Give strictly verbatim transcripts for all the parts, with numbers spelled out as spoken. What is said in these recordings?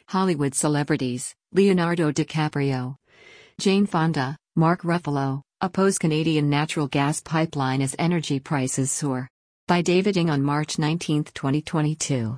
Hollywood celebrities, Leonardo DiCaprio, Jane Fonda, Mark Ruffalo, oppose Canadian natural gas pipeline as energy prices soar. By David Ng on March nineteenth, twenty twenty-two.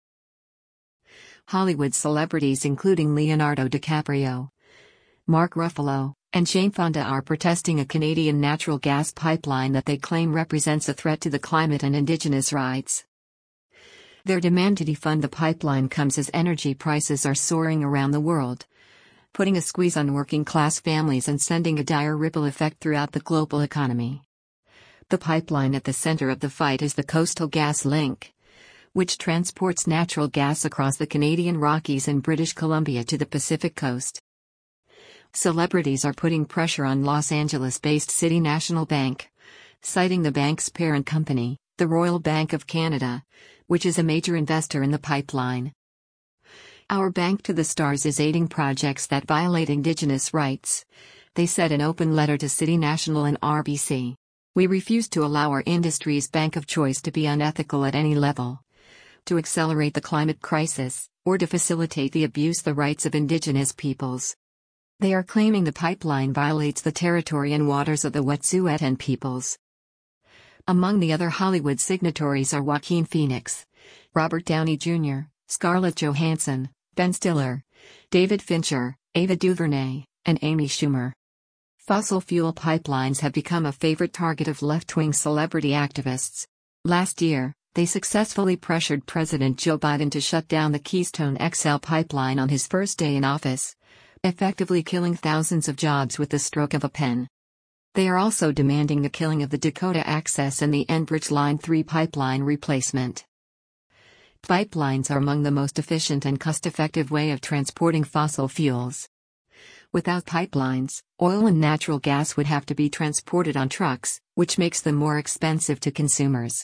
Hollywood celebrities including Leonardo DiCaprio, Mark Ruffalo, and Jane Fonda are protesting a Canadian natural gas pipeline that they claim represents a threat to the climate and Indigenous rights. Their demand to defund the pipeline comes as energy prices are soaring around the world, putting a squeeze on working-class families and sending a dire ripple effect throughout the global economy. The pipeline at the center of the fight is the Coastal GasLink, which transports natural gas across the Canadian Rockies and British Columbia to the Pacific coast. Celebrities are putting pressure on Los Angeles-based City National Bank, citing the bank's parent company, the Royal Bank of Canada, which is a major investor in the pipeline. "Our bank to the stars is aiding projects that violate Indigenous rights," they said in an open letter to City National and R B C. "We refuse to allow our industry's bank of choice to be unethical at any level, to accelerate the climate crisis, or to facilitate the abuse of the rights of Indigenous peoples." They are claiming the pipeline violates the territory and waters of the Wet'suwet'en peoples. Among the other Hollywood signatories are Joaquin Phoenix, Robert Downey Junior, Scarlett Johansson, Ben Stiller, David Fincher, Ava DuVernay, and Amy Schumer. Fossil fuel pipelines have become a favorite target of left-wing celebrity activists. Last year, they successfully pressured President Joe Biden to shut down the Keystone X L pipeline on his first day in office, effectively killing thousands of jobs with the stroke of a pen. They are also demanding the killing of the Dakota Access and the Enbridge Line three pipeline replacement. Pipelines are among the most efficient and cost-effective way of transporting fossil fuels. Without pipelines, oil and natural gas would have to be transported on trucks, which makes them more expensive to consumers.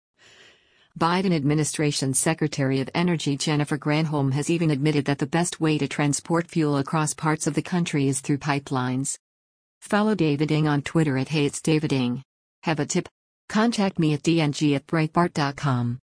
Biden administration Secretary of Energy Jennifer Granholm has even admitted that the best way to transport fuel across parts of the country is through pipelines. Follow David Ng on Twitter at Hey It's David Ng. Have a tip? Contact me at d n g at breitbart dot com.